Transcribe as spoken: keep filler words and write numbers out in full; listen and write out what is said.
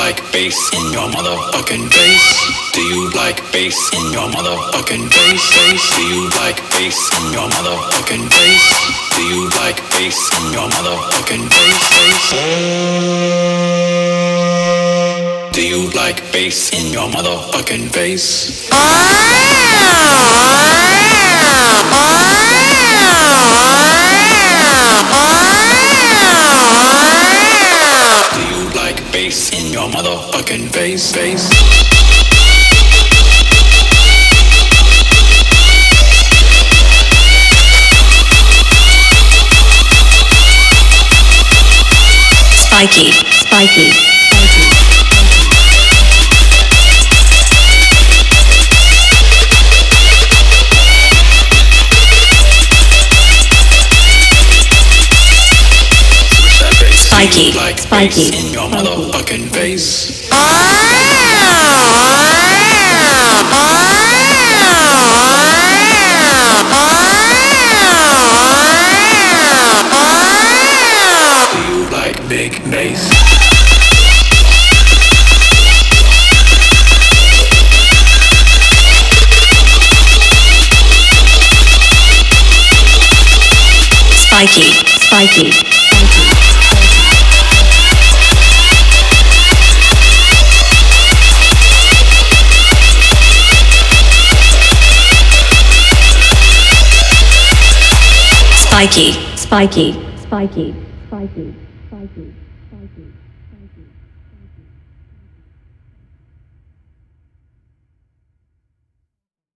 like bass in your motherfucking face? Do you like bass in your motherfucking face? Face? Do you like bass in your motherfucking face? Do you like bass in your motherfucking face? Face? Do you like bass in your motherfucking face? Do you like bass in your motherfucking face? Face? Spiky, spiky, spiky. Spiky, like spiky, in your motherfucking face. Do you like big bass? Spiky, spiky, spiky. Spiky, spiky, spiky, spiky, spiky.